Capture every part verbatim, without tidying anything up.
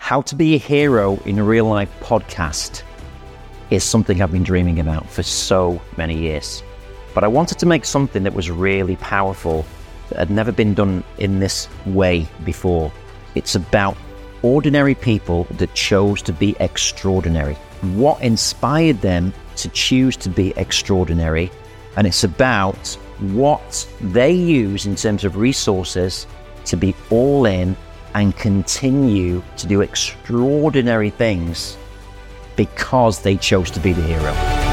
How to be a hero in a real life podcast is something I've been dreaming about for so many years. But I wanted to make something that was really powerful, that had never been done in this way before. It's about ordinary people that chose to be extraordinary. What inspired them to choose to be extraordinary? And it's about what they use in terms of resources to be all in and continue to do extraordinary things because they chose to be the hero.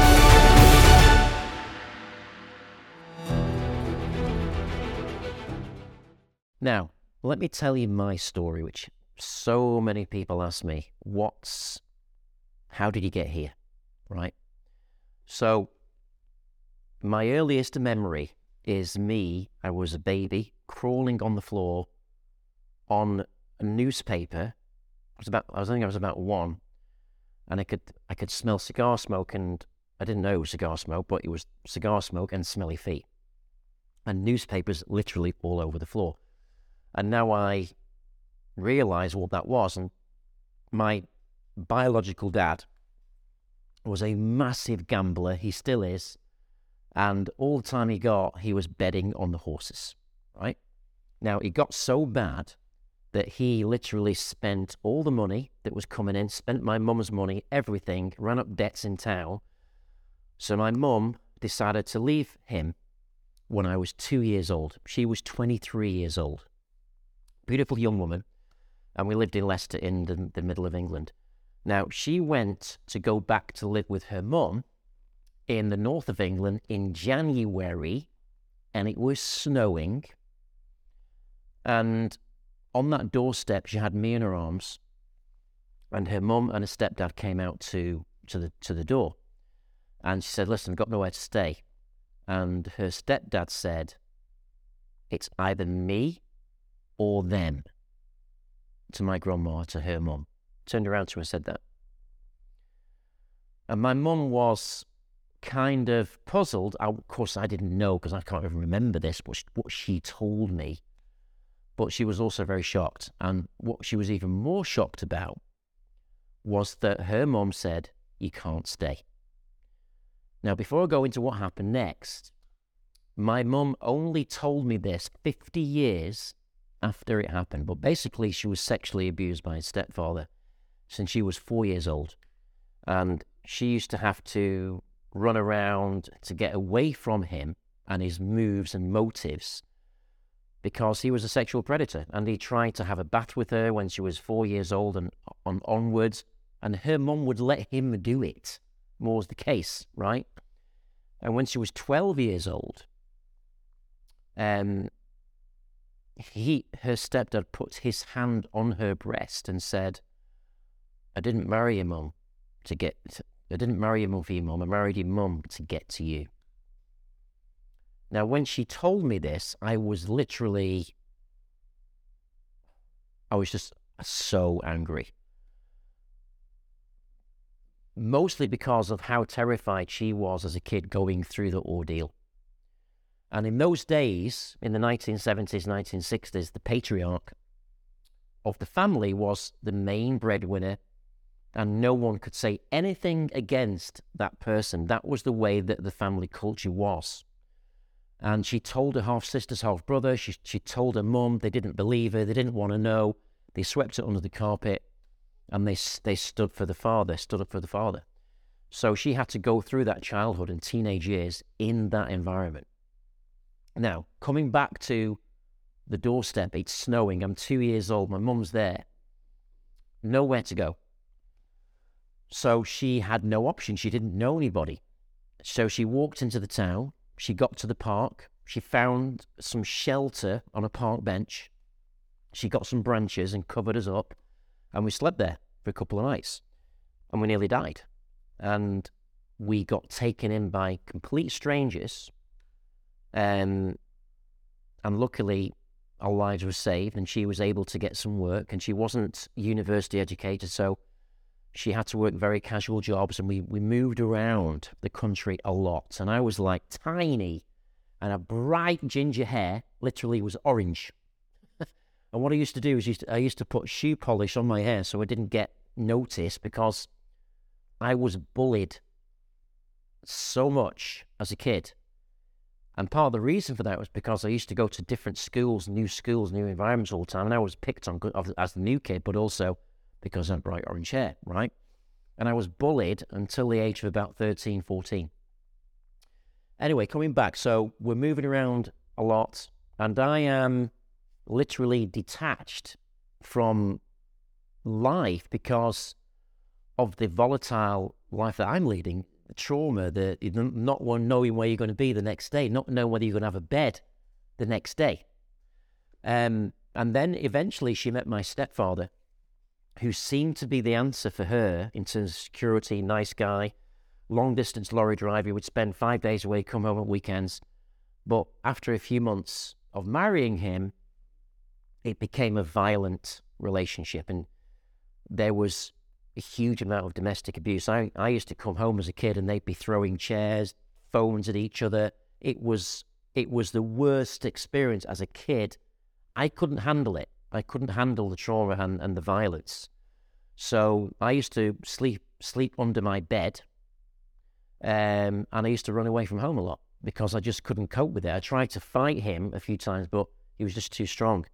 Now, let me tell you my story, which so many people ask me, what's, how did you get here, right? So, my earliest memory is me, I was a baby, crawling on the floor on a newspaper. I was about, I was, I think I was about one, and I could, I could smell cigar smoke, and I didn't know it was cigar smoke, but it was cigar smoke and smelly feet, and newspapers literally all over the floor. And now I realize what that was, and my biological dad was a massive gambler. He still is, and all the time he got, he was betting on the horses, right? Now, it got so bad that he literally spent all the money that was coming in, spent my mum's money, everything, ran up debts in town. So my mum decided to leave him when I was two years old. She was twenty-three years old. Beautiful young woman. And we lived in Leicester in the, the middle of England. Now, she went to go back to live with her mum in the north of England in January, and it was snowing. And on that doorstep, she had me in her arms, and her mum and her stepdad came out to, to the to the door. And she said, listen, I've got nowhere to stay. And her stepdad said, it's either me or them, to my grandma, to her mum. Turned around to her and said that. And my mum was kind of puzzled. I, of course, I didn't know, because I can't even remember this, but what she told me. But she was also very shocked. And what she was even more shocked about was that her mum said, you can't stay. Now, before I go into what happened next, my mum only told me this fifty years after it happened. But basically, she was sexually abused by her stepfather since she was four years old. And she used to have to run around to get away from him and his moves and motives, because he was a sexual predator, and he tried to have a bath with her when she was four years old and on onwards, and her mum would let him do it. More was the case, right? And when she was twelve years old, um, he, her stepdad put his hand on her breast and said, I didn't marry your mum to get, to, I didn't marry your mum for your mum, I married your mum to get to you. Now, when she told me this, I was literally, I was just so angry. Mostly because of how terrified she was as a kid going through the ordeal. And in those days, in the nineteen seventies, nineteen sixties, the patriarch of the family was the main breadwinner, and no one could say anything against that person. That was the way that the family culture was. And she told her half-sisters, half-brother, she, she told her mum, they didn't believe her, they didn't want to know, they swept it under the carpet, and they they stood for the father, stood up for the father. So she had to go through that childhood and teenage years in that environment. Now, coming back to the doorstep, it's snowing, I'm two years old, my mum's there, nowhere to go. So she had no option, she didn't know anybody. So she walked into the town. She got to the park, she found some shelter on a park bench, she got some branches and covered us up, and we slept there for a couple of nights, and we nearly died. And we got taken in by complete strangers, um, and luckily our lives were saved, and she was able to get some work, and she wasn't university educated, so she had to work very casual jobs, and we, we moved around the country a lot. And I was like tiny, and a bright ginger hair literally was orange. And what I used to do is used to, I used to put shoe polish on my hair so I didn't get noticed, because I was bullied so much as a kid. And part of the reason for that was because I used to go to different schools, new schools, new environments all the time. And I was picked on as the new kid, but also because I had bright orange hair, right? And I was bullied until the age of about thirteen, fourteen. Anyway, coming back. So we're moving around a lot. And I am literally detached from life because of the volatile life that I'm leading. The trauma, the not one knowing where you're going to be the next day, not knowing whether you're going to have a bed the next day. Um, and then eventually she met my stepfather, who seemed to be the answer for her in terms of security, nice guy, long-distance lorry driver. He would spend five days away, come home on weekends. But after a few months of marrying him, it became a violent relationship, and there was a huge amount of domestic abuse. I, I used to come home as a kid and they'd be throwing chairs, phones at each other. It was it was the worst experience as a kid. I couldn't handle it. I couldn't handle the trauma and, and the violence. So I used to sleep sleep under my bed, um, and I used to run away from home a lot because I just couldn't cope with it. I tried to fight him a few times, but he was just too strong.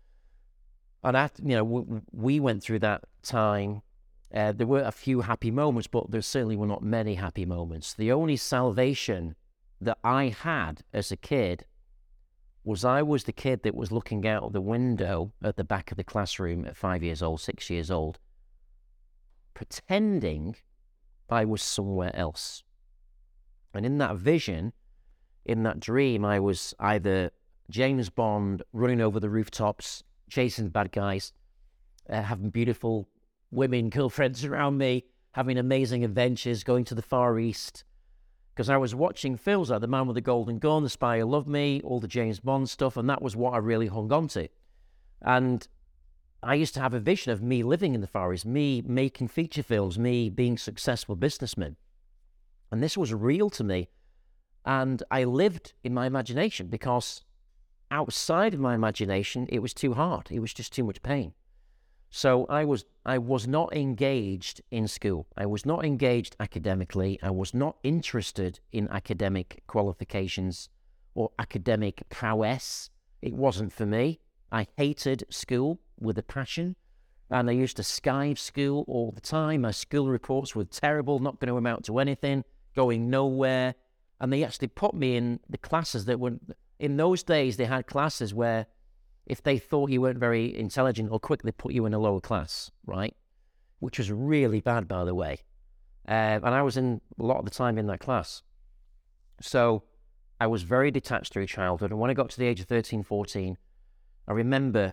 And after, you know, we, we went through that time. Uh, there were a few happy moments, but there certainly were not many happy moments. The only salvation that I had as a kid was I was the kid that was looking out of the window at the back of the classroom at five years old, six years old, pretending I was somewhere else. And in that vision, in that dream, I was either James Bond running over the rooftops, chasing the bad guys, uh, having beautiful women, girlfriends around me, having amazing adventures, going to the Far East. Because I was watching films like The Man with the Golden Gun, The Spy Who Loved Me, all the James Bond stuff, and that was what I really hung on to. And I used to have a vision of me living in the Far East, me making feature films, me being a successful businessman. And this was real to me. And I lived in my imagination, because outside of my imagination, it was too hard. It was just too much pain. So I was I was not engaged in school. I was not engaged academically. I was not interested in academic qualifications or academic prowess. It wasn't for me. I hated school with a passion, and I used to skive school all the time. My school reports were terrible, not going to amount to anything, going nowhere. And they actually put me in the classes that were, in those days, they had classes where if they thought you weren't very intelligent or quick, they put you in a lower class, right? Which was really bad, by the way. Uh, and I was in a lot of the time in that class. So I was very detached through childhood. And when I got to the age of thirteen, fourteen, I remember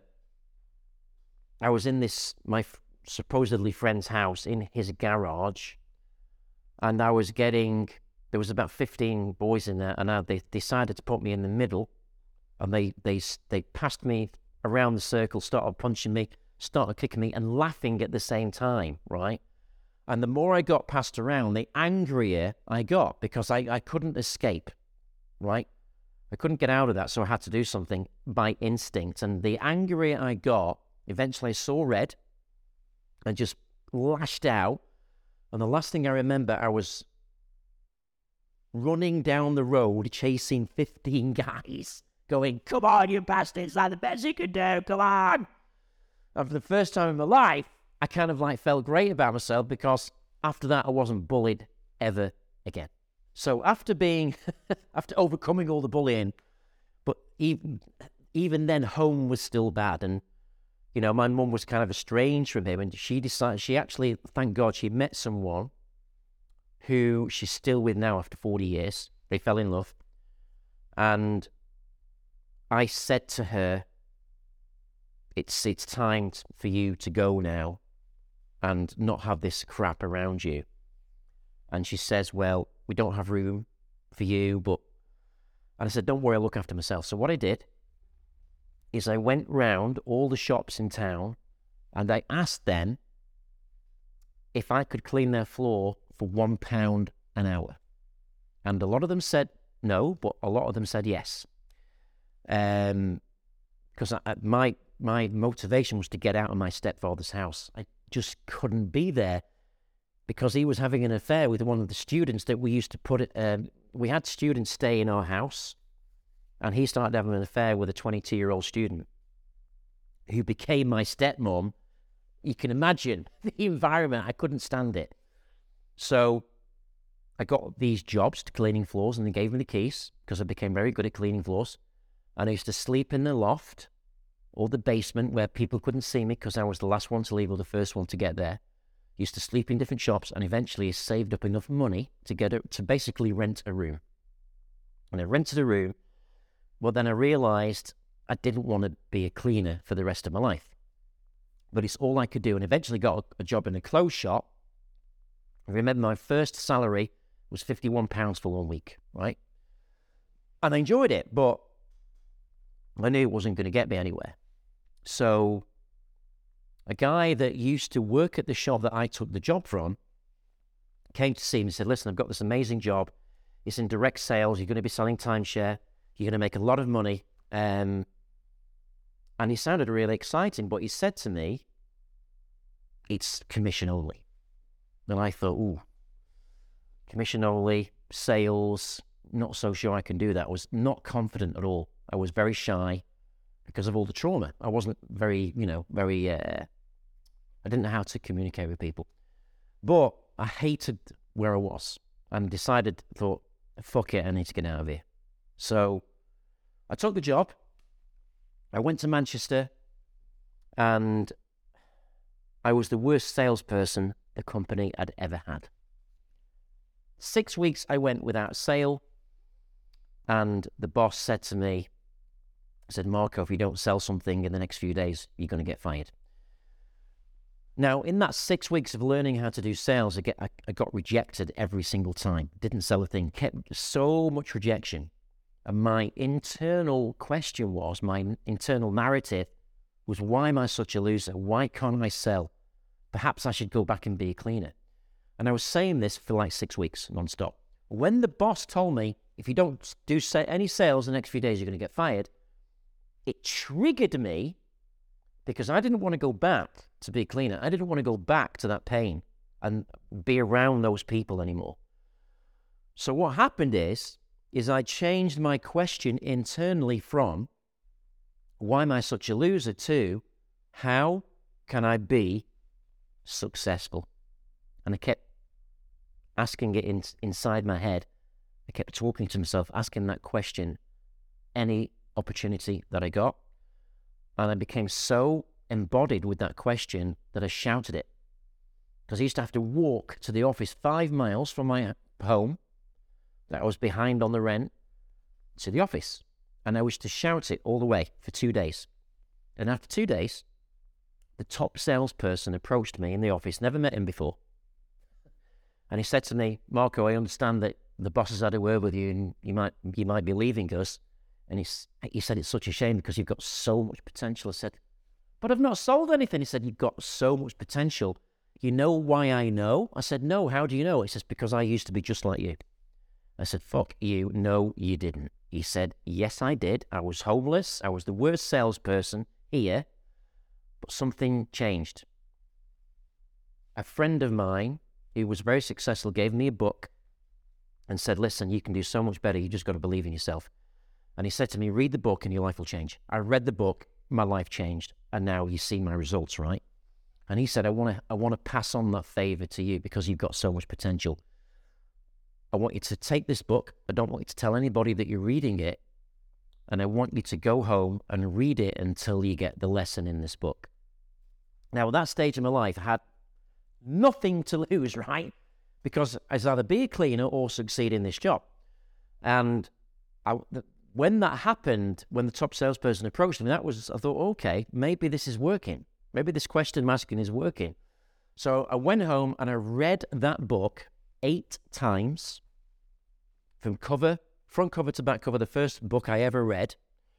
I was in this, my f- supposedly friend's house, in his garage. And I was getting, there was about fifteen boys in there, and I, they decided to put me in the middle. And they, they they passed me around the circle, started punching me, started kicking me, and laughing at the same time, right? And the more I got passed around, the angrier I got, because I, I couldn't escape, right? I couldn't get out of that, so I had to do something by instinct. And the angrier I got, eventually I saw red and just lashed out. And the last thing I remember, I was running down the road chasing fifteen guys, going, "Come on, you bastards, that's the best you can do, come on." And for the first time in my life, I kind of like felt great about myself, because after that, I wasn't bullied ever again. So after being, after overcoming all the bullying, but even, even then, home was still bad. And, you know, my mum was kind of estranged from him, and she decided, she actually, thank God, she met someone who she's still with now after forty years. They fell in love. And I said to her, it's it's time for you to go now and not have this crap around you. And she says, "Well, we don't have room for you, but..." And I said, "Don't worry, I'll look after myself." So what I did is I went round all the shops in town and I asked them if I could clean their floor for one pound an hour. And a lot of them said no, but a lot of them said yes. Um, because I, my my motivation was to get out of my stepfather's house. I just couldn't be there because he was having an affair with one of the students that we used to put it. Um, we had students stay in our house, and he started having an affair with a twenty-two-year-old student who became my stepmom. You can imagine the environment. I couldn't stand it. So I got these jobs to cleaning floors, and they gave me the keys because I became very good at cleaning floors. And I used to sleep in the loft or the basement where people couldn't see me because I was the last one to leave or the first one to get there. Used to sleep in different shops, and eventually saved up enough money to get a, to basically rent a room. And I rented a room. Well, then I realized I didn't want to be a cleaner for the rest of my life. But it's all I could do, and eventually got a, a job in a clothes shop. I remember my first salary was fifty-one pounds for one week, right? And I enjoyed it, but I knew it wasn't going to get me anywhere. So a guy that used to work at the shop that I took the job from came to see me and said, listen, I've got this amazing job. It's in direct sales. You're going to be selling timeshare. You're going to make a lot of money. Um, and he sounded really exciting, but he said to me, it's commission only. And I thought, ooh, commission only, sales, not so sure I can do that. I was not confident at all. I was very shy because of all the trauma. I wasn't very, you know, very, uh, I didn't know how to communicate with people. But I hated where I was and decided, thought, fuck it, I need to get out of here. So I took the job. I went to Manchester, and I was the worst salesperson the company had ever had. Six weeks I went without a sale, and the boss said to me, I said, Marco, if you don't sell something in the next few days, you're going to get fired. Now, in that six weeks of learning how to do sales, I, get, I, I got rejected every single time. Didn't sell a thing. Kept so much rejection. And my internal question was, my internal narrative was, why am I such a loser? Why can't I sell? Perhaps I should go back and be a cleaner. And I was saying this for like six weeks nonstop. When the boss told me, if you don't do any sales in the next few days, you're going to get fired, it triggered me because I didn't want to go back to be a cleaner. I didn't want to go back to that pain and be around those people anymore. So what happened is, is I changed my question internally from, why am I such a loser, to, how can I be successful? And I kept asking it in, inside my head. I kept talking to myself, asking that question, any opportunity that I got. And I became so embodied with that question that I shouted it. Because I used to have to walk to the office five miles from my home, that I was behind on the rent, to the office. And I used to shout it all the way for two days. And after two days, the top salesperson approached me in the office, never met him before. And he said to me, Marco, I understand that the boss has had a word with you and you might you might be leaving us. And he, he said, it's such a shame because you've got so much potential. I said, but I've not sold anything. He said, you've got so much potential. You know why I know? I said, no, how do you know? He says, because I used to be just like you. I said, fuck you. No, you didn't. He said, yes, I did. I was homeless. I was the worst salesperson here, but something changed. A friend of mine who was very successful gave me a book and said, listen, you can do so much better. You just got to believe in yourself. And he said to me, read the book and your life will change. I read the book, my life changed, and now you see my results, right? And he said, I want to I want to pass on that favor to you because you've got so much potential. I want you to take this book. I don't want you to tell anybody that you're reading it. And I want you to go home and read it until you get the lesson in this book. Now, at that stage of my life, I had nothing to lose, right? Because I was either be a cleaner or succeed in this job. And I, when that happened, when the top salesperson approached me, that was, I thought, okay, maybe this is working. Maybe this question I'm asking is working. So I went home and I read that book eight times, from cover, front cover to back cover, the first book I ever read.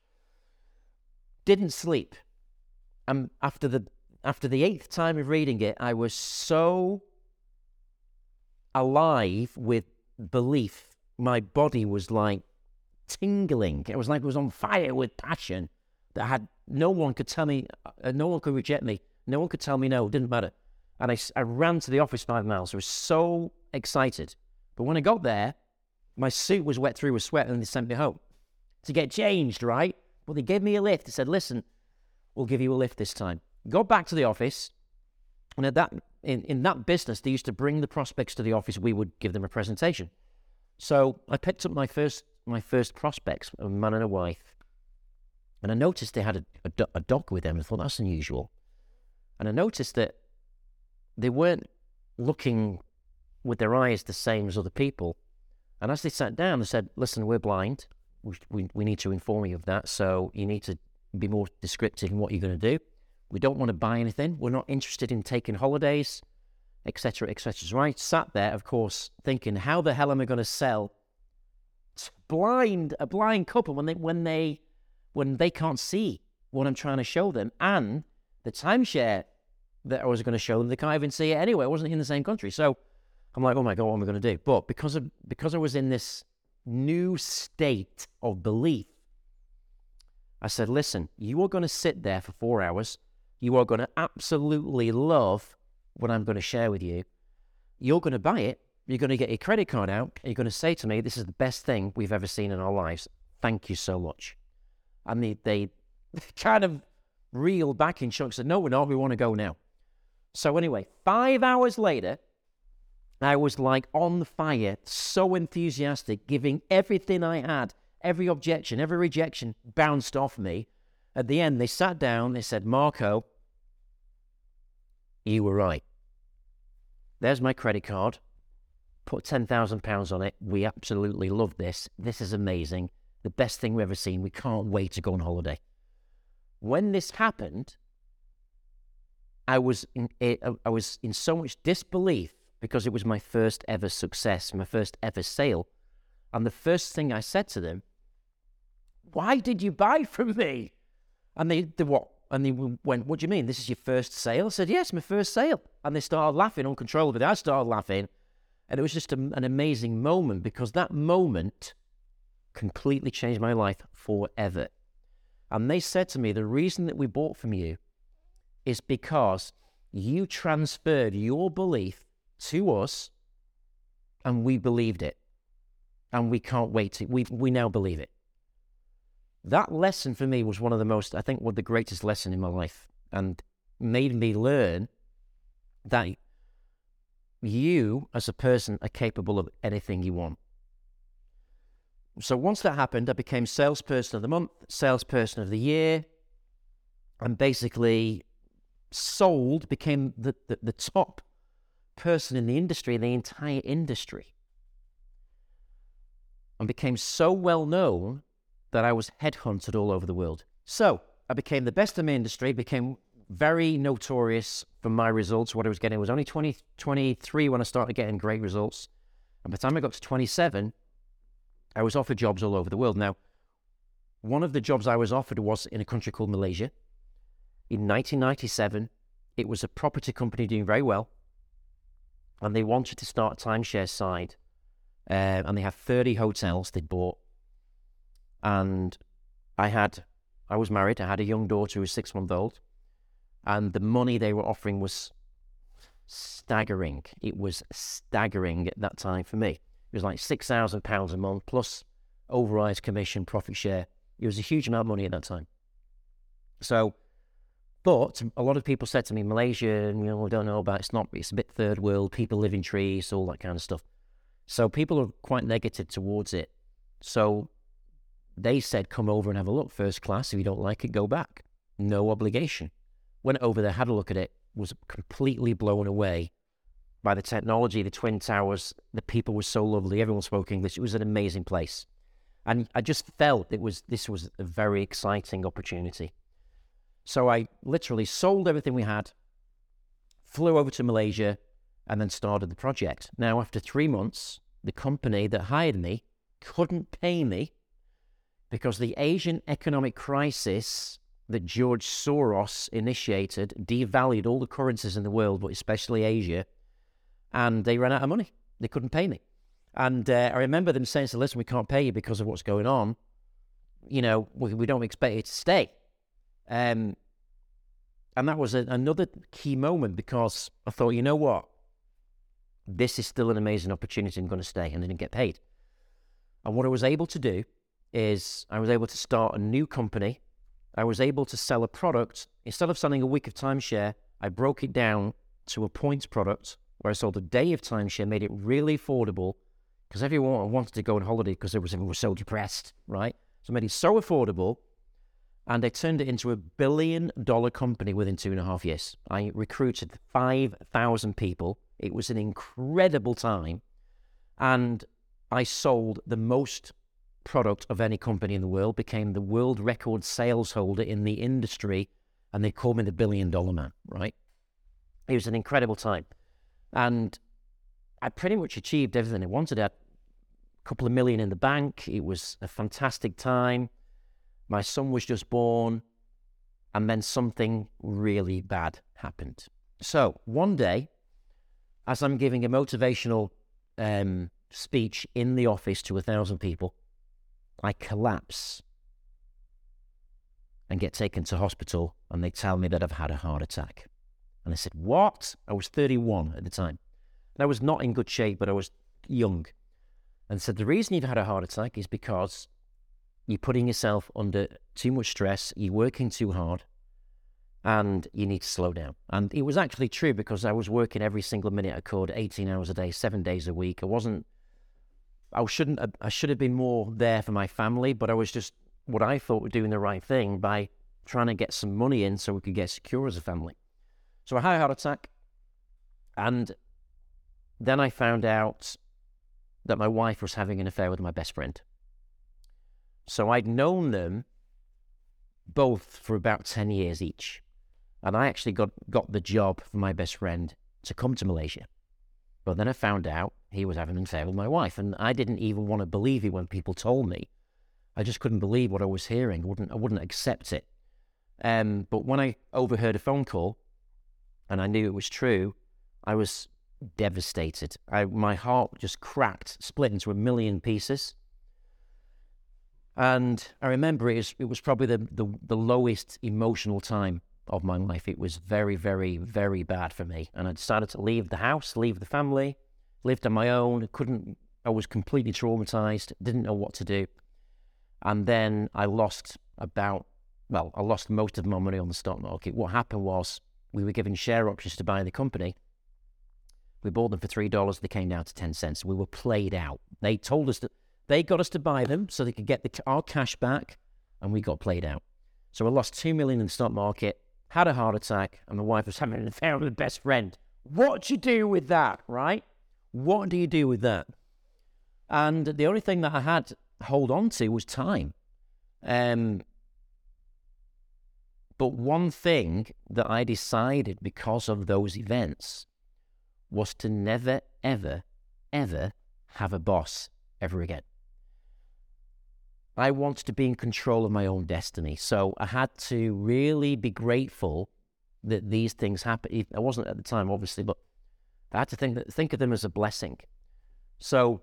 Didn't sleep. And after the after the eighth time of reading it, I was so alive with belief. My body was like tingling. It was like it was on fire with passion that had no one could tell me, uh, no one could reject me. No one could tell me no, it didn't matter. And I, I ran to the office five miles. I was so excited. But when I got there, my suit was wet through with sweat and they sent me home to get changed, right? Well, they gave me a lift. They said, listen, we'll give you a lift this time. Got back to the office. And at that, in, in that business, they used to bring the prospects to the office. We would give them a presentation. So I picked up my first my first prospects, a man and a wife. And I noticed they had a, a, do- a dog with them. I thought, that's unusual. And I noticed that they weren't looking with their eyes the same as other people. And as they sat down, they said, listen, we're blind. We, we, we need to inform you of that. So you need to be more descriptive in what you're going to do. We don't want to buy anything. We're not interested in taking holidays, et cetera, et cetera. So I sat there, of course, thinking, how the hell am I going to sell blind a blind couple when they when they when they can't see what I'm trying to show them, and the timeshare that I was going to show them, they can't even see it anyway. I wasn't in the same country, so I'm like, oh my god, what am I going to do? But because of because I was in this new state of belief, I said, listen, you are going to sit there for four hours. You are going to absolutely love what I'm going to share with you. You're going to buy it. You're going to get your credit card out. And you're going to say to me, this is the best thing we've ever seen in our lives. Thank you so much. And they, they kind of reeled back in chunks and said, no, we're not. We want to go now. So anyway, five hours later, I was like on fire, so enthusiastic, giving everything I had. Every objection, every rejection bounced off me. At the end, they sat down. They said, Marco, you were right. There's my credit card. Put ten thousand pounds on it. We absolutely love this. This is amazing. The best thing we've ever seen. We can't wait to go on holiday. When this happened, I was in, I was in so much disbelief because it was my first ever success, my first ever sale. And the first thing I said to them, why did you buy from me? And they, they what? And they went, what do you mean? This is your first sale? I said, yes, my first sale. And they started laughing uncontrollably. I started laughing. And it was just a, an amazing moment, because that moment completely changed my life forever. And they said to me, the reason that we bought from you is because you transferred your belief to us and we believed it. And we can't wait to, we, we now believe it. That lesson for me was one of the most, I think, one of the greatest lessons in my life, and made me learn that you, as a person, are capable of anything you want. So once that happened, I became salesperson of the month, salesperson of the year, and basically sold, became the, the, the top person in the industry, in the entire industry, and became so well known that I was headhunted all over the world. So I became the best in my industry, became very notorious for my results. What I was getting was only twenty, twenty-three when I started getting great results. And by the time I got to twenty-seven, I was offered jobs all over the world. Now, one of the jobs I was offered was in a country called Malaysia. In nineteen ninety-seven, it was a property company doing very well. And they wanted to start a timeshare side. Uh, and they had thirty hotels they'd bought. And I had, I was married. I had a young daughter who was six months old. And the money they were offering was staggering. It was staggering at that time for me. It was like six thousand pounds a month plus overrides, commission, profit share. It was a huge amount of money at that time. So, but a lot of people said to me, Malaysia, you know, we don't know about, it's not, it's a bit third world, people live in trees, all that kind of stuff. So people are quite negative towards it. So they said, come over and have a look, first class. If you don't like it, go back. No obligation. Went over there, had a look at it, was completely blown away by the technology, the Twin Towers. The people were so lovely. Everyone spoke English. It was an amazing place. And I just felt it was this was a very exciting opportunity. So I literally sold everything we had, flew over to Malaysia, and then started the project. Now, after three months, the company that hired me couldn't pay me because the Asian economic crisis that George Soros initiated devalued all the currencies in the world, but especially Asia, and they ran out of money. They couldn't pay me. And uh, I remember them saying, so listen, we can't pay you because of what's going on. You know, we, we don't expect you to stay. Um, and that was a, another key moment, because I thought, you know what? This is still an amazing opportunity. I'm going to stay, and I didn't get paid. And what I was able to do is I was able to start a new company. I was able to sell a product. Instead of selling a week of timeshare, I broke it down to a points product where I sold a day of timeshare, made it really affordable, because everyone wanted to go on holiday because everyone was so depressed, right? So I made it so affordable, and I turned it into a billion dollar company within two and a half years. I recruited five thousand people. It was an incredible time. And I sold the most product of any company in the world, became the world record sales holder in the industry, and they called me the billion dollar man, right? It was an incredible time. And I pretty much achieved everything I wanted. I had a couple of million in the bank. It was a fantastic time. My son was just born, and then something really bad happened. So one day, as I'm giving a motivational um, speech in the office to a thousand people, I collapse and get taken to hospital, and they tell me that I've had a heart attack. And I said, what? I was thirty-one at the time. And I was not in good shape, but I was young. And said, the reason you've had a heart attack is because you're putting yourself under too much stress, you're working too hard, and you need to slow down. And it was actually true, because I was working every single minute I could, eighteen hours a day, seven days a week. I wasn't, I shouldn't, I should have been more there for my family, but I was just what I thought were doing the right thing by trying to get some money in so we could get secure as a family. So I had a heart attack, and then I found out that my wife was having an affair with my best friend. So I'd known them both for about ten years each. And I actually got, got the job for my best friend to come to Malaysia. But then I found out he was having an affair with my wife. And I didn't even want to believe it when people told me. I just couldn't believe what I was hearing. I wouldn't, I wouldn't accept it. Um, but when I overheard a phone call, and I knew it was true, I was devastated. I, my heart just cracked, split into a million pieces. And I remember it was, it was probably the, the, the lowest emotional time of my life. It was very, very, very bad for me. And I decided to leave the house, leave the family, lived on my own. Couldn't, I was completely traumatized, didn't know what to do. And then I lost about, well, I lost most of my money on the stock market. What happened was we were given share options to buy the company. We bought them for three dollars. They came down to ten cents. We were played out. They told us that they got us to buy them so they could get the, our cash back, and we got played out. So I lost two million dollars in the stock market, had a heart attack, and my wife was having an affair with her best friend. What do you do with that, right? What do you do with that? And the only thing that I had to hold on to was time. Um, but one thing that I decided because of those events was to never, ever, ever have a boss ever again. I wanted to be in control of my own destiny. So I had to really be grateful that these things happened. I wasn't at the time, obviously, but I had to think, think of them as a blessing. So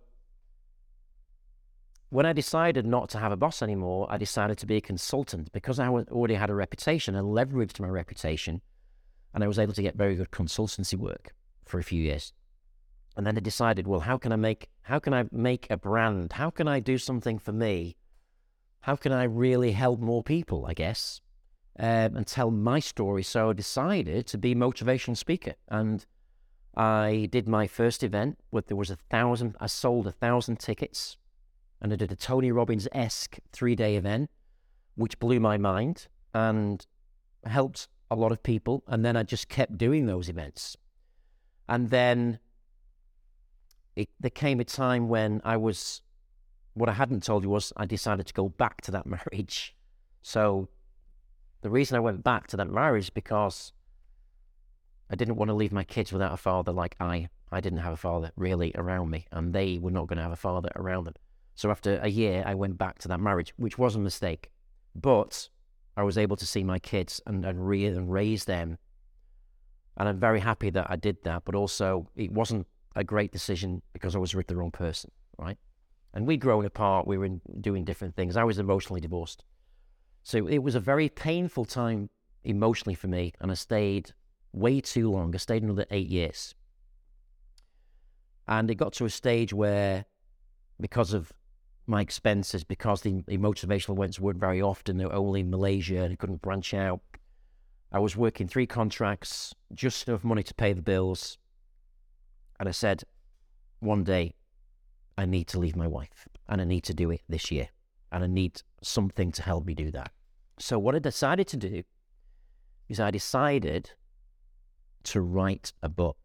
when I decided not to have a boss anymore, I decided to be a consultant because I already had a reputation and leveraged my reputation, and I was able to get very good consultancy work for a few years. And then I decided, well, how can I make, how can I make a brand? How can I do something for me? How can I really help more people, I guess, um, and tell my story? So I decided to be a motivational speaker. And I did my first event where there was a thousand, I sold a thousand tickets, and I did a Tony Robbins-esque three-day event, which blew my mind and helped a lot of people. And then I just kept doing those events. And then it, there came a time when I was, what I hadn't told you was I decided to go back to that marriage. So the reason I went back to that marriage is because I didn't want to leave my kids without a father like I. I didn't have a father really around me, and they were not going to have a father around them. So after a year, I went back to that marriage, which was a mistake. But I was able to see my kids and, and, re- and raise them. And I'm very happy that I did that, but also it wasn't a great decision because I was with the wrong person, right? And we'd grown apart, we were in, doing different things. I was emotionally divorced. So it was a very painful time emotionally for me, and I stayed way too long. I stayed another eight years. And it got to a stage where, because of my expenses, because the, the motivational events weren't very often, they were only in Malaysia and I couldn't branch out, I was working three contracts, just enough money to pay the bills. And I said, one day, I need to leave my wife, and I need to do it this year, and I need something to help me do that. So what I decided to do is I decided to write a book.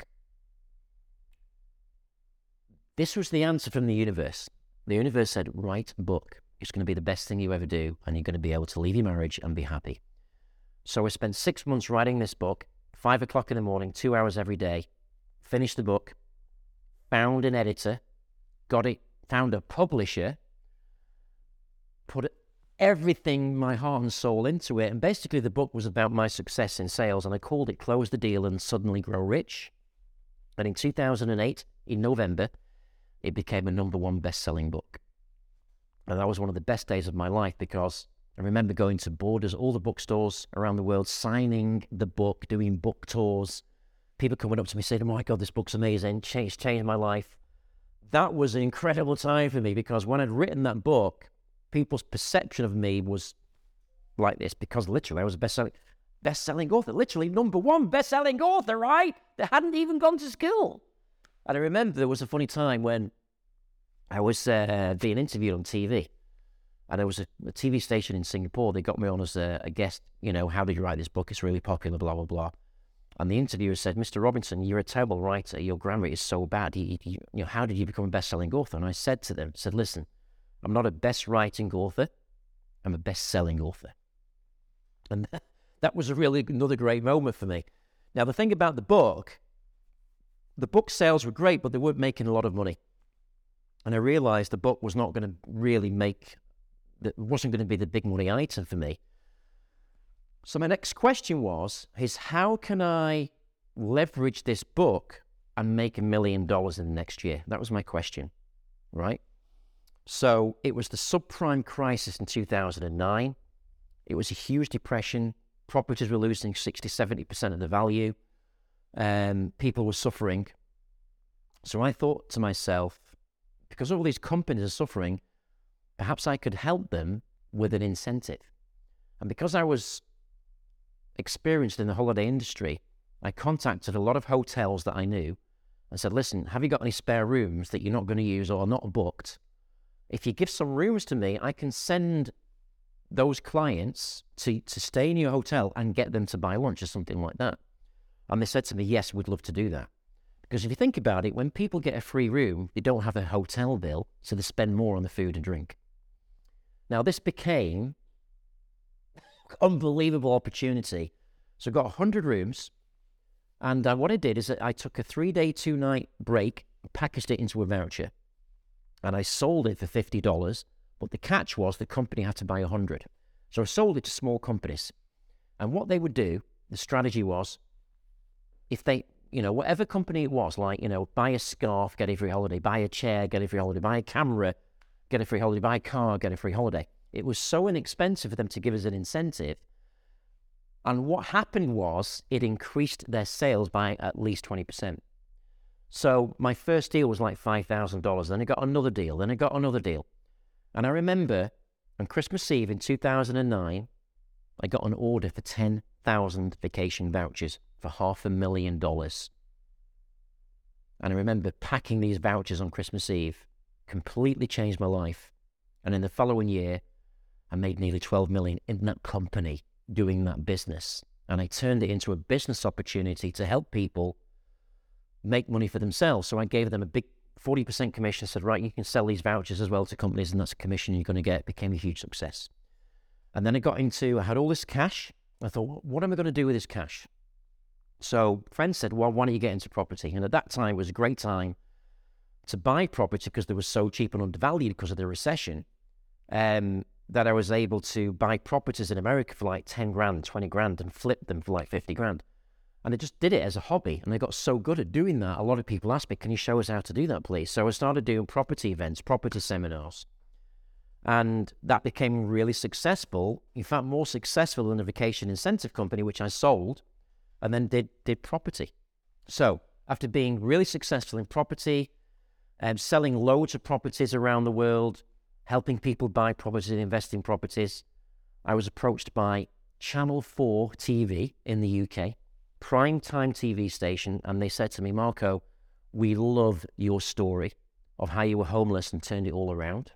This was the answer from the universe. The universe said, write a book. It's going to be the best thing you ever do, and you're going to be able to leave your marriage and be happy. So I spent six months writing this book, five o'clock in the morning, two hours every day, finished the book, found an editor, got it, found a publisher, put everything, my heart and soul into it. And basically the book was about my success in sales, and I called it Close the Deal and Suddenly Grow Rich. And in two thousand eight, in November, it became a number one best-selling book. And that was one of the best days of my life, because I remember going to Borders, all the bookstores around the world, signing the book, doing book tours, people coming up to me saying, oh my God, this book's amazing, changed, changed my life. That was an incredible time for me, because when I'd written that book, people's perception of me was like this, because literally I was a best-selling, best-selling author, literally number one best-selling author, right? That hadn't even gone to school. And I remember there was a funny time when I was uh, being interviewed on T V, and there was a, a T V station in Singapore. They got me on as a, a guest, you know, how did you write this book? It's really popular, blah, blah, blah. And the interviewer said, Mister Robinson, you're a terrible writer. Your grammar is so bad. You, you, you know, how did you become a best-selling author? And I said to them, said, listen, I'm not a best-writing author. I'm a best-selling author. And that, that was a really another great moment for me. Now, the thing about the book, the book sales were great, but they weren't making a lot of money. And I realized the book was not going to really make, it wasn't going to be the big money item for me. So my next question was, is how can I leverage this book and make a million dollars in the next year? That was my question, right? So it was the subprime crisis in two thousand nine. It was a huge depression. Properties were losing sixty, seventy percent of the value. Um, people were suffering. So I thought to myself, because all these companies are suffering, perhaps I could help them with an incentive. And because I was experienced in the holiday industry, I contacted a lot of hotels that I knew and said, listen, have you got any spare rooms that you're not going to use or are not booked? If you give some rooms to me, I can send those clients to, to stay in your hotel and get them to buy lunch or something like that. And they said to me, yes, we'd love to do that. Because if you think about it, when people get a free room, they don't have a hotel bill, so they spend more on the food and drink. Now, this became unbelievable opportunity. So I got one hundred rooms, and uh, what I did is that I took a three-day, two-night break, packaged it into a voucher, and I sold it for fifty dollars, but the catch was the company had to buy one hundred. So I sold it to small companies, and what they would do, the strategy was, if they, you know, whatever company it was, like, you know, buy a scarf, get a free holiday, buy a chair, get a free holiday, buy a camera, get a free holiday, buy a car, get a free holiday. It was so inexpensive for them to give us an incentive. And what happened was it increased their sales by at least twenty percent. So my first deal was like five thousand dollars. Then I got another deal. Then I got another deal. And I remember on Christmas Eve in two thousand nine, I got an order for ten thousand vacation vouchers for half a million dollars. And I remember packing these vouchers on Christmas Eve, completely changed my life. And in the following year, I made nearly twelve million dollars in that company doing that business. And I turned it into a business opportunity to help people make money for themselves. So I gave them a big forty percent commission. I said, right, you can sell these vouchers as well to companies, and that's a commission you're going to get. It became a huge success. And then I got into, I had all this cash. I thought, what am I going to do with this cash? So friends said, well, why don't you get into property? And at that time, it was a great time to buy property because they were so cheap and undervalued because of the recession, um, that I was able to buy properties in America for like ten grand, twenty grand and flip them for like fifty grand. And I just did it as a hobby, and I got so good at doing that. A lot of people asked me, can you show us how to do that, please? So I started doing property events, property seminars. And that became really successful. In fact, more successful than a vacation incentive company, which I sold, and then did did property. So after being really successful in property, and selling loads of properties around the world, helping people buy properties and invest in properties, I was approached by Channel four T V in the U K, primetime T V station, and they said to me, Marco, we love your story of how you were homeless and turned it all around.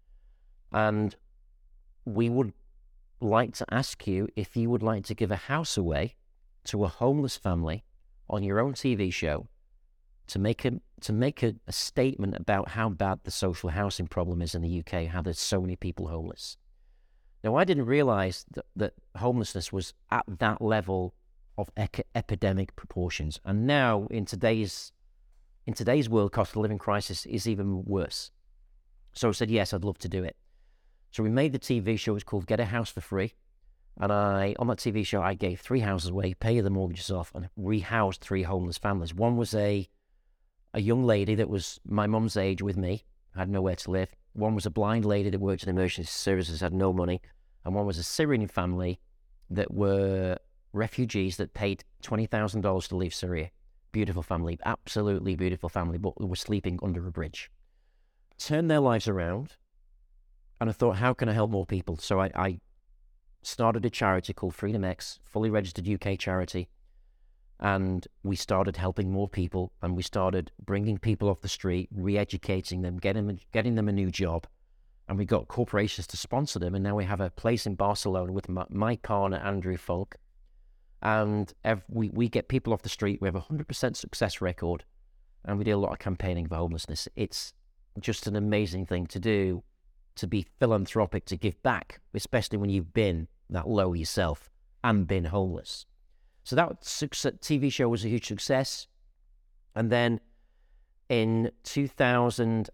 And we would like to ask you if you would like to give a house away to a homeless family on your own T V show to make a to make a, a statement about how bad the social housing problem is in the U K, how there's so many people homeless. Now, I didn't realize that, that homelessness was at that level of ec- epidemic proportions. And now, in today's in today's world, cost of living crisis is even worse. So I said, yes, I'd love to do it. So we made the T V show. It's called Get a House for Free. And I, on that T V show, I gave three houses away, paid the mortgages off, and rehoused three homeless families. One was a a young lady that was my mum's age with me, had nowhere to live. One was a blind lady that worked in emergency services, had no money. And one was a Syrian family that were refugees that paid twenty thousand dollars to leave Syria. Beautiful family, absolutely beautiful family, but were sleeping under a bridge. Turned their lives around, and I thought, how can I help more people? So I, I started a charity called Freedom X, fully registered U K charity, and we started helping more people, and we started bringing people off the street, re-educating them, getting, getting them a new job, and we got corporations to sponsor them, and now we have a place in Barcelona with my, my partner, Andrew Folk, and ev- we, we get people off the street. We have a one hundred percent success record, and we do a lot of campaigning for homelessness. It's just an amazing thing to do, to be philanthropic, to give back, especially when you've been that low yourself and been homeless. So that success, T V show was a huge success. And then in two thousand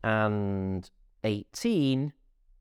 eighteen,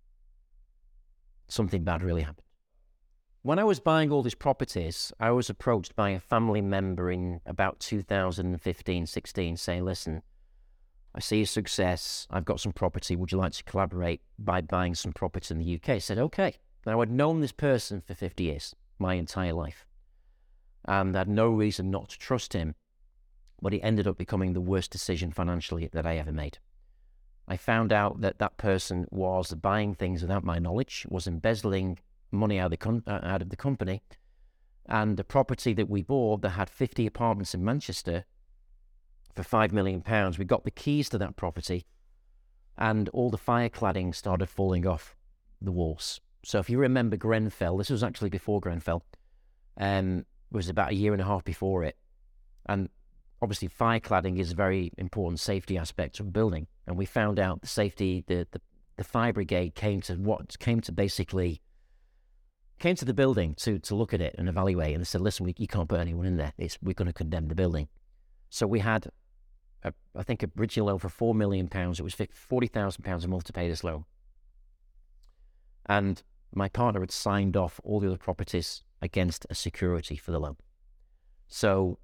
something bad really happened. When I was buying all these properties, I was approached by a family member in about two thousand fifteen, sixteen saying, listen, I see your success. I've got some property. Would you like to collaborate by buying some property in the U K? I said, okay. Now, I'd known this person for fifty years, my entire life, and I had no reason not to trust him, but it ended up becoming the worst decision financially that I ever made. I found out that that person was buying things without my knowledge, was embezzling money out of the, com- out of the company, and the property that we bought that had fifty apartments in Manchester for five million pounds, we got the keys to that property, and all the fire cladding started falling off the walls. So if you remember Grenfell, this was actually before Grenfell, um, it was about a year and a half before it, and obviously fire cladding is a very important safety aspect of a building, and we found out the safety, the, the, the fire brigade came to what came to basically, came to the building to, to look at it and evaluate, and they said, listen, we, you can't put anyone in there, it's, we're going to condemn the building. So we had, a, I think, a bridging loan for four million pounds. It was forty thousand pounds a month to pay this loan. And my partner had signed off all the other properties against a security for the loan. So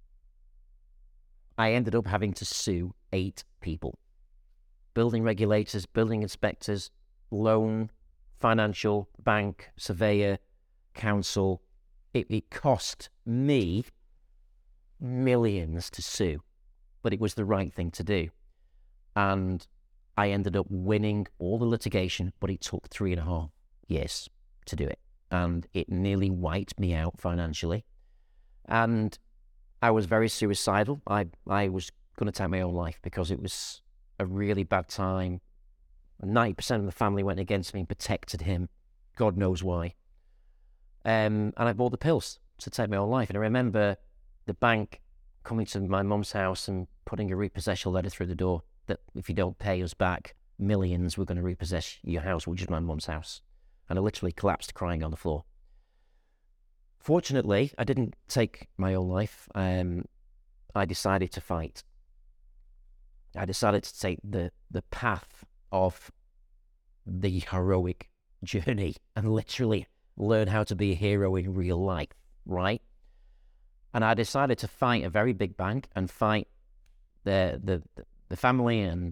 I ended up having to sue eight people. Building regulators, building inspectors, loan, financial, bank, surveyor, council. It, it cost me millions to sue, but it was the right thing to do. And I ended up winning all the litigation, but it took three and a half years to do it. And it nearly wiped me out financially. And I was very suicidal. I, I was going to take my own life because it was a really bad time. ninety percent of the family went against me and protected him. God knows why. Um, and I bought the pills to take my own life. And I remember the bank coming to my mum's house and putting a repossession letter through the door that if you don't pay us back millions, we're going to repossess your house, which is my mum's house. And I literally collapsed crying on the floor. Fortunately, I didn't take my own life. Um, I decided to fight. I decided to take the, the path of the heroic journey and literally learn how to be a hero in real life, right? And I decided to fight a very big bank and fight the the the family and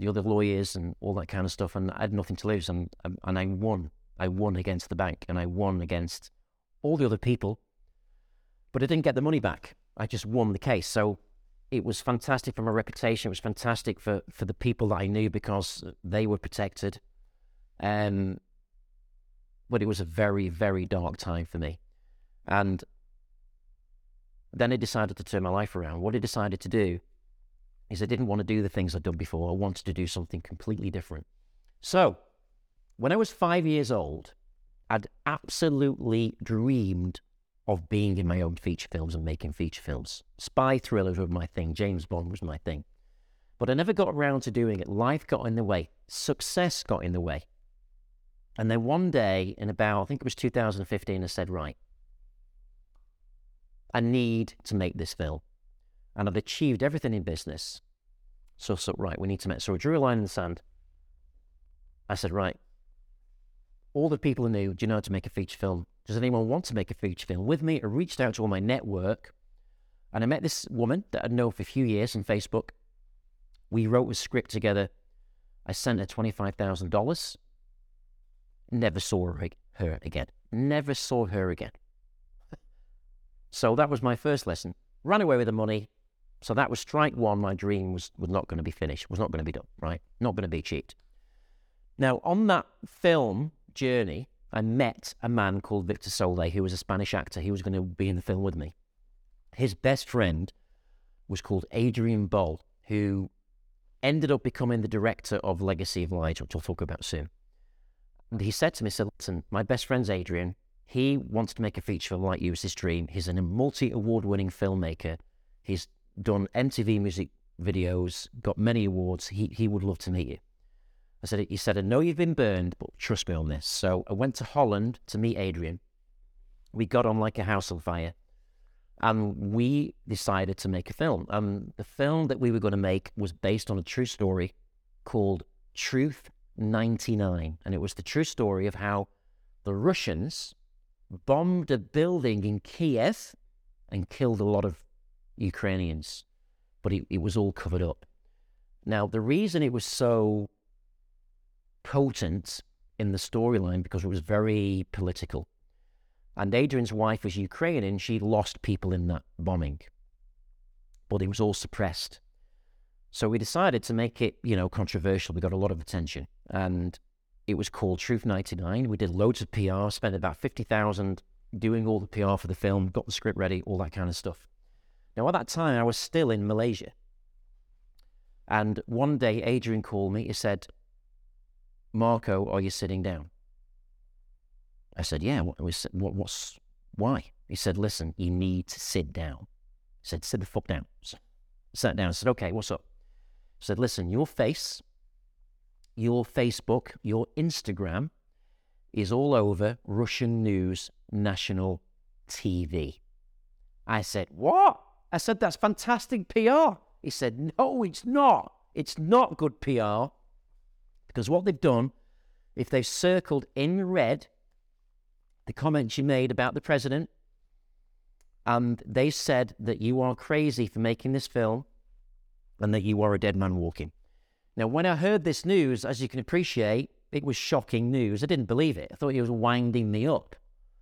the other lawyers and all that kind of stuff, and I had nothing to lose, and and I won. I won against the bank, and I won against all the other people, but I didn't get the money back. I just won the case. So it was fantastic for my reputation. It was fantastic for, for the people that I knew because they were protected. Um, but it was a very, very dark time for me. And then I decided to turn my life around. What I decided to do is I didn't want to do the things I'd done before. I wanted to do something completely different. So when I was five years old, I'd absolutely dreamed of being in my own feature films and making feature films. Spy thrillers were my thing. James Bond was my thing. But I never got around to doing it. Life got in the way. Success got in the way. And then one day in about, I think it was two thousand fifteen, I said, right, I need to make this film. And I'd achieved everything in business. So, so right, we need to make, so I drew a line in the sand. I said, right, all the people I knew, do you know how to make a feature film? Does anyone want to make a feature film with me? I reached out to all my network, and I met this woman that I'd known for a few years on Facebook. We wrote a script together. I sent her twenty-five thousand dollars. Never saw her, her again. Never saw her again. So that was my first lesson. Ran away with the money. So that was strike one. My dream was, was not going to be finished, was not going to be done, right? Not going to be achieved. Now, on that film journey, I met a man called Victor Sole, who was a Spanish actor. He was going to be in the film with me. His best friend was called Adrian Bol, who ended up becoming the director of Legacy of Lies, which I'll talk about soon. And he said to me, said, listen, my best friend's Adrian. He wants to make a feature film like you. It's his dream. He's a multi-award winning filmmaker. He's done M T V music videos, got many awards. He he would love to meet you. I said, he said, I know you've been burned, but trust me on this. So I went to Holland to meet Adrian. We got on like a house on fire. And we decided to make a film. And the film that we were going to make was based on a true story called Truth ninety-nine. And it was the true story of how the Russians bombed a building in Kiev and killed a lot of Ukrainians. But it, it was all covered up. Now, the reason it was so potent in the storyline because it was very political. And Adrian's wife was Ukrainian. She lost people in that bombing. But it was all suppressed. So we decided to make it, you know, controversial. We got a lot of attention. And it was called Truth ninety-nine. We did loads of P R, spent about fifty thousand dollars doing all the P R for the film, got the script ready, all that kind of stuff. Now, at that time, I was still in Malaysia. And one day, Adrian called me. He said, Marco, are you sitting down? I said, yeah. What, what, what's, why? He said, listen, you need to sit down. I said, sit the fuck down. So, sat down. I said, okay, what's up? I said, listen, your face, your Facebook, your Instagram is all over Russian news, national T V. I said, what? I said, that's fantastic P R. He said, no, it's not. It's not good P R. Because what they've done, if they've circled in red the comments you made about the president, and they said that you are crazy for making this film and that you are a dead man walking. Now, when I heard this news, as you can appreciate, it was shocking news. I didn't believe it. I thought he was winding me up.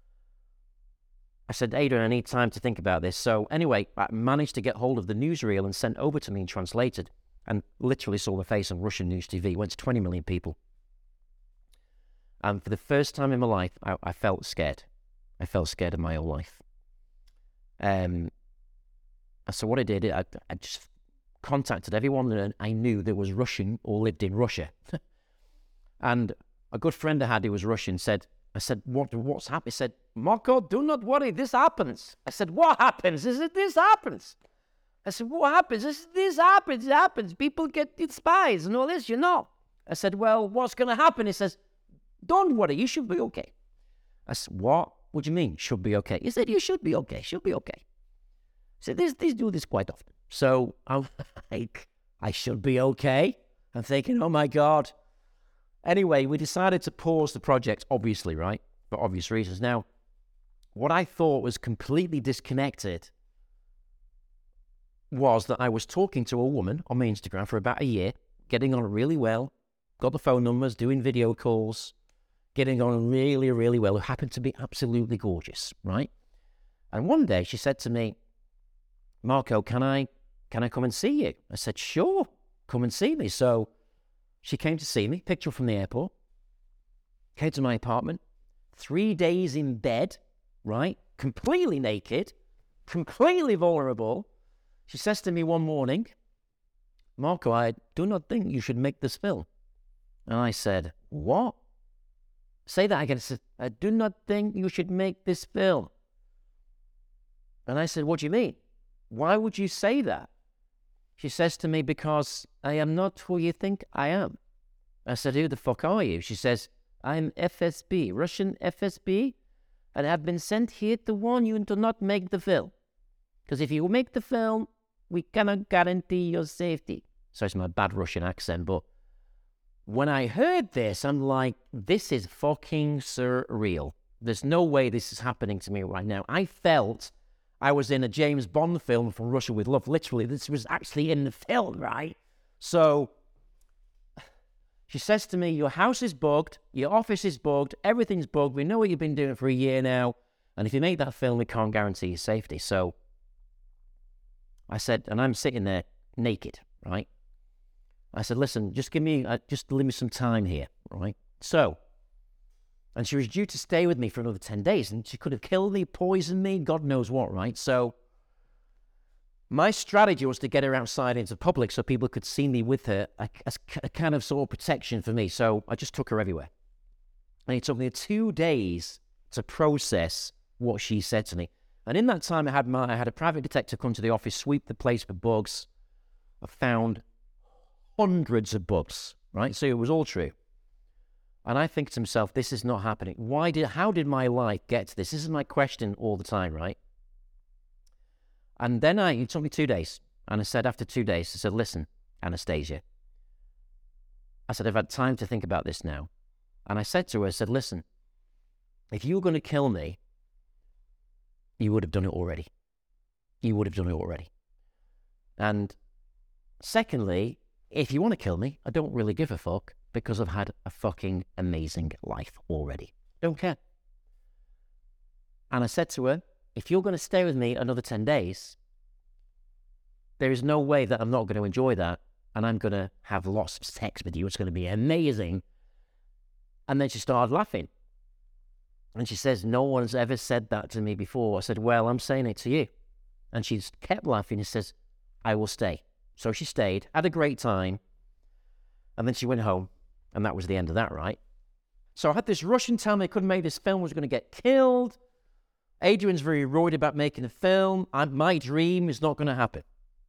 I said, Adrian, I need time to think about this. So anyway, I managed to get hold of the newsreel and sent over to me and translated, and literally saw the face on Russian news T V. It went to twenty million people. And for the first time in my life, I, I felt scared. I felt scared of my own life. Um, so what I did, I, I just contacted everyone that I knew that was Russian or lived in Russia. And a good friend I had who was Russian said, I said, what, what's happened? He said, Marco, do not worry, this happens. I said, what happens? He said, this happens. I said, what happens? He said, this happens, it happens. People get spies and all this, you know. I said, well, what's going to happen? He says, don't worry, you should be okay. I said, what? What do you mean, should be okay? He said, you should be okay, should be okay. He said, these, these do this quite often. So I'm like, I should be okay. I'm thinking, oh my God. Anyway, we decided to pause the project, obviously, right? For obvious reasons. Now, what I thought was completely disconnected was that I was talking to a woman on my Instagram for about a year, getting on really well, got the phone numbers, doing video calls, getting on really, really well, who happened to be absolutely gorgeous, right? And one day she said to me, Marco, can I, can I come and see you? I said, sure, come and see me. So she came to see me, picked her up from the airport, came to my apartment, three days in bed, right? Completely naked, completely vulnerable. She says to me one morning, Marco, I do not think you should make this film. And I said, what? Say that again. I said, I do not think you should make this film. And I said, what do you mean? Why would you say that? She says to me, because I am not who you think I am. I said, who the fuck are you? She says, I'm F S B, Russian F S B, and I've been sent here to warn you to not make the film. Because if you make the film, we cannot guarantee your safety. So it's my bad Russian accent, but when I heard this, I'm like, this is fucking surreal. There's no way this is happening to me right now. I felt I was in a James Bond film from Russia with Love. Literally, this was actually in the film, right? So she says to me, your house is bugged, your office is bugged, everything's bugged. We know what you've been doing for a year now. And if you make that film, we can't guarantee your safety. So I said, and I'm sitting there naked, right? I said, listen, just give me, uh, just leave me some time here, right? So, and she was due to stay with me for another ten days, and she could have killed me, poisoned me, God knows what, right? So my strategy was to get her outside into public so people could see me with her as a kind of sort of protection for me. So I just took her everywhere. And it took me two days to process what she said to me. And in that time, I had my, I had a private detective come to the office, sweep the place for bugs. I found hundreds of bugs, right? So it was all true. And I think to myself, this is not happening. Why did, how did my life get to this? This is my question all the time, right? And then I, it took me two days. And I said, after two days, I said, listen, Anastasia. I said, I've had time to think about this now. And I said to her, I said, listen, if you were going to kill me, you would have done it already. You would have done it already. And secondly, if you want to kill me, I don't really give a fuck because I've had a fucking amazing life already. Don't care. And I said to her, if you're going to stay with me another ten days, there is no way that I'm not going to enjoy that, and I'm going to have lots of sex with you. It's going to be amazing. And then she started laughing. And she says, no one's ever said that to me before. I said, well, I'm saying it to you. And she kept laughing and says, I will stay. So she stayed, had a great time, and then she went home, and that was the end of that, right? So I had this Russian tell me I couldn't make this film, was going to get killed. Adrian's very worried about making a film. I, my dream is not going to happen.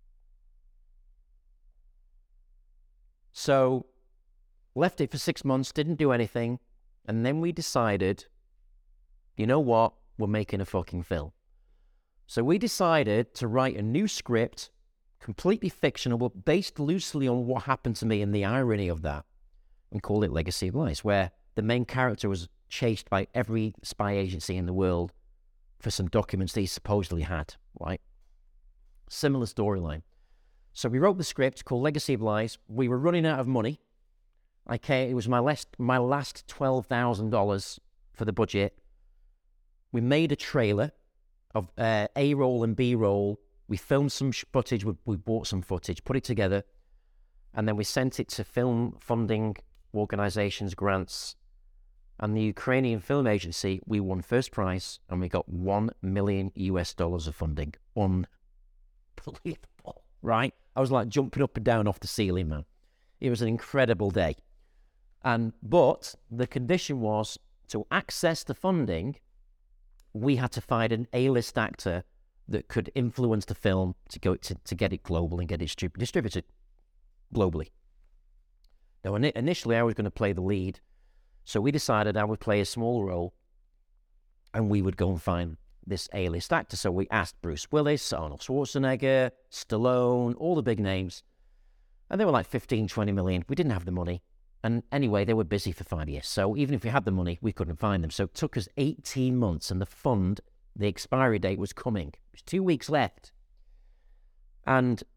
So left it for six months, didn't do anything, and then we decided, you know what, we're making a fucking film. So we decided to write a new script, completely fictional, but based loosely on what happened to me and the irony of that, and call it Legacy of Lies, where the main character was chased by every spy agency in the world for some documents that he supposedly had, right? Similar storyline. So we wrote the script called Legacy of Lies. We were running out of money. Okay, it was my last, my last twelve thousand dollars for the budget. We made a trailer of uh, A-roll and B-roll. We filmed some footage, we, we bought some footage, put it together, and then we sent it to film funding organizations, grants, and the Ukrainian Film Agency. We won first prize, and we got one million U S dollars of funding. Unbelievable, right? I was like jumping up and down off the ceiling, man. It was an incredible day. And but the condition was, to access the funding, we had to find an A-list actor that could influence the film to go to, to get it global and get it distrib- distributed globally. Now, in- initially, I was going to play the lead, so we decided I would play a small role, and we would go and find this A-list actor. So we asked Bruce Willis, Arnold Schwarzenegger, Stallone, all the big names, and they were like fifteen, twenty million. We didn't have the money. And anyway, they were busy for five years. So even if we had the money, we couldn't find them. So it took us eighteen months, and the fund, the expiry date was coming. It was two weeks left. And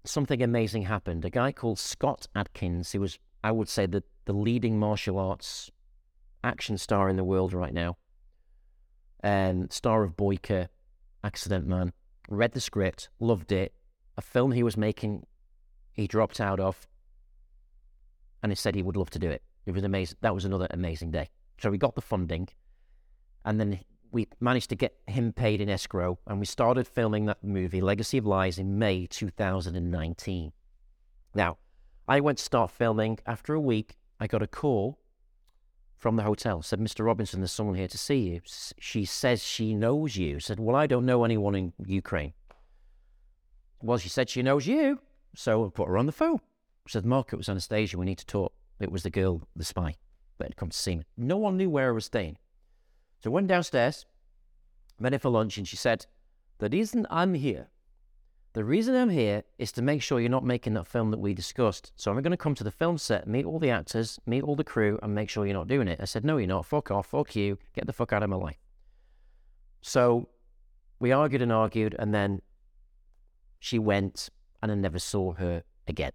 something amazing happened. A guy called Scott Adkins, who was, I would say, the, the leading martial arts action star in the world right now, and star of Boyka, Accident Man, read the script, loved it. A film he was making, he dropped out of, and he said he would love to do it. It was amazing. That was another amazing day. So we got the funding, and then we managed to get him paid in escrow, and we started filming that movie, Legacy of Lies, in May two thousand nineteen. Now, I went to start filming. After a week, I got a call from the hotel. Said, Mister Robinson, there's someone here to see you. She says she knows you. Said, well, I don't know anyone in Ukraine. Well, she said she knows you. So I put her on the phone. Said, Mark, it was Anastasia. We need to talk. It was the girl, the spy, that had come to see me. No one knew where I was staying. So I went downstairs, met her for lunch, and she said, the reason I'm here, the reason I'm here is to make sure you're not making that film that we discussed. So I'm going to come to the film set, meet all the actors, meet all the crew, and make sure you're not doing it. I said, no, you're not. Fuck off. Fuck you. Get the fuck out of my life. So we argued and argued, and then she went, and I never saw her again.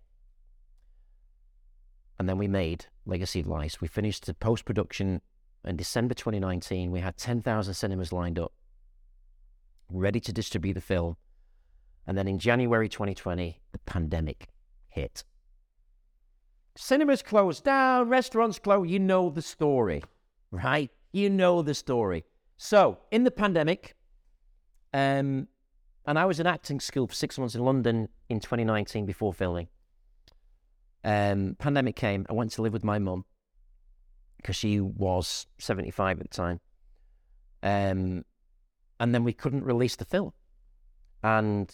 And then we made Legacy of Lies. We finished the post-production in December twenty nineteen. We had ten thousand cinemas lined up, ready to distribute the film. And then in January twenty twenty, the pandemic hit. Cinemas closed down, restaurants closed. You know the story, right? You know the story. So, in the pandemic, um, and I was in acting school for six months in London in twenty nineteen before filming. Um, pandemic came. I went to live with my mum because she was seventy-five at the time. Um, and then we couldn't release the film. And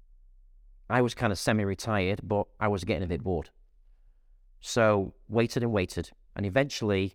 I was kind of semi-retired, but I was getting a bit bored. So waited and waited. And eventually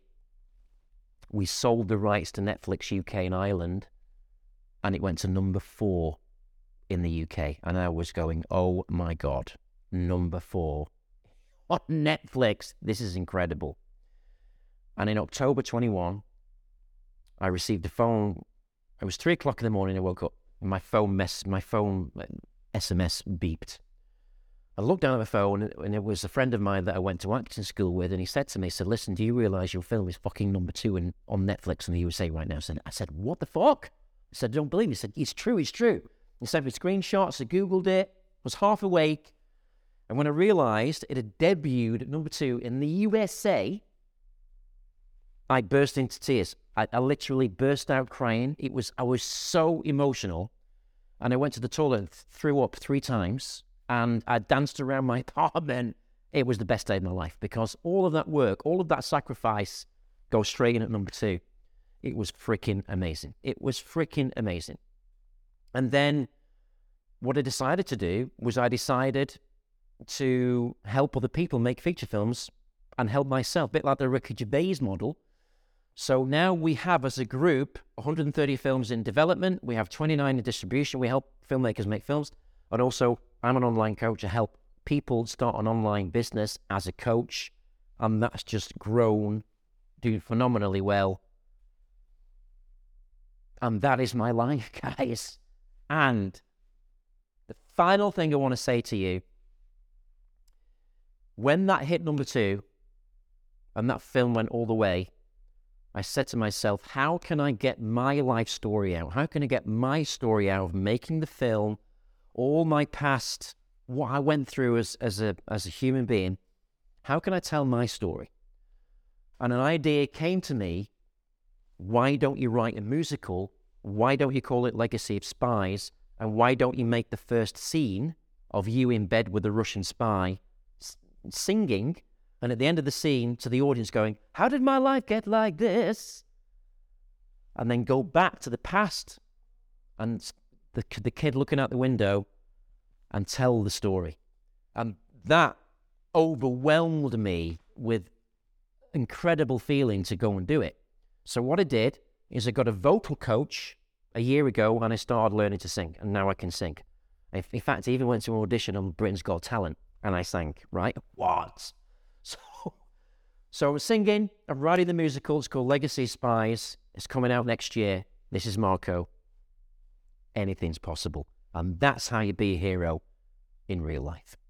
we sold the rights to Netflix U K and Ireland, and it went to number four in the U K. And I was going, oh my God, number four on Netflix. This is incredible. And in October twenty-one, I received a phone. It was three o'clock in the morning. I woke up. My phone mess. My phone S M S beeped. I looked down at my phone, and it was a friend of mine that I went to acting school with, and he said to me, he said, listen, do you realise your film is fucking number two in, on Netflix in the U S A right now? I said, I said, what the fuck? I said, don't believe me. He said, it's true, it's true. He sent me screenshots. I Googled it. Was half awake. And when I realised it had debuted at number two in the U S A, I burst into tears. I, I literally burst out crying. It was I was so emotional. And I went to the toilet and threw up three times. And I danced around my apartment. It was the best day of my life because all of that work, all of that sacrifice goes straight in at number two. It was freaking amazing. It was freaking amazing. And then what I decided to do was I decided to help other people make feature films and help myself, a bit like the Ricky Gervais model. So now we have, as a group, one hundred thirty films in development. We have twenty-nine in distribution. We help filmmakers make films. And also, I'm an online coach. I help people start an online business as a coach. And that's just grown, doing phenomenally well. And that is my life, guys. And the final thing I want to say to you, when that hit number two, and that film went all the way, I said to myself, how can I get my life story out? How can I get my story out of making the film, all my past, what I went through as, as, a, as a human being? How can I tell my story? And an idea came to me. Why don't you write a musical? Why don't you call it Legacy of Spies? And why don't you make the first scene of you in bed with a Russian spy singing, and at the end of the scene to the audience going, how did my life get like this? And then go back to the past and the, the kid looking out the window and tell the story. And that overwhelmed me with incredible feeling to go and do it. So what I did is I got a vocal coach a year ago and I started learning to sing, and now I can sing. In fact, I even went to an audition on Britain's Got Talent and I sang, right? What? So, so I was singing, I'm writing the musical. It's called Legacy Spies. It's coming out next year. This is Marco. Anything's possible. And that's how you be a hero in real life.